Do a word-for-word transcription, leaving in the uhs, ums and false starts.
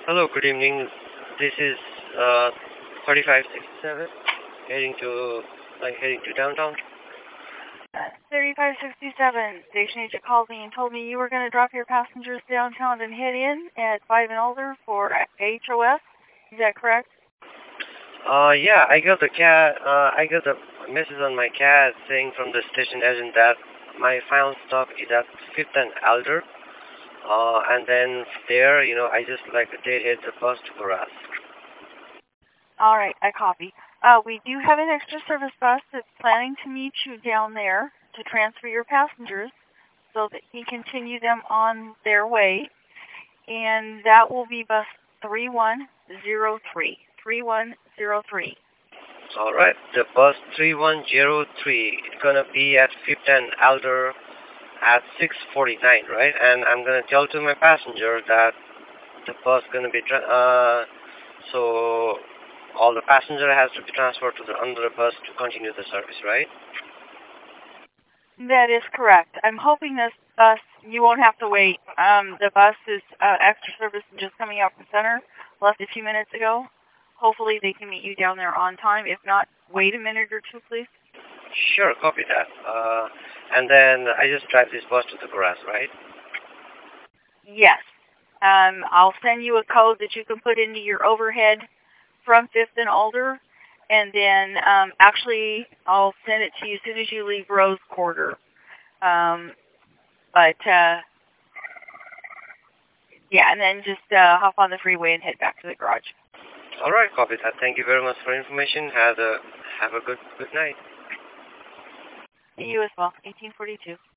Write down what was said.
Hello, good evening. This is uh, thirty-five sixty-seven, heading to like heading to downtown. thirty-five sixty-seven, station agent called me and told me you were going to drop your passengers downtown and head in at five and older for H O S. Is that correct? Uh, yeah, I got the cat. Uh, I got the message on my cat saying from the station agent that my final stop is at Fifth and Elder. Uh, and then there, you know, I just like did hit the bus to Gras. All right, I copy. Uh, we do have an extra service bus that's planning to meet you down there to transfer your passengers so that he can continue them on their way. And that will be bus three one zero three. three one zero three. All right, the bus three one zero three is gonna be at Fifth and Elder at six forty-nine, right? And I'm gonna tell to my passenger that the bus gonna be tra- uh so all the passenger has to be transferred to the another bus to continue the service, right? That is correct. I'm hoping this bus, you won't have to wait. Um, the bus is uh, extra service and just coming out from center, left a few minutes ago. Hopefully they can meet you down there on time. If not, wait a minute or two, please. Sure, copy that. Uh, and then I just drive this bus to the Gras, right? Yes. Um, I'll send you a code that you can put into your overhead from Fifth and Older, and then um, actually I'll send it to you as soon as you leave Rose Quarter. Um, but uh, yeah, and then just uh, hop on the freeway and head back to the garage. All right, copy that. Thank you very much for information. Have a have a good good night. You as well. eighteen forty-two.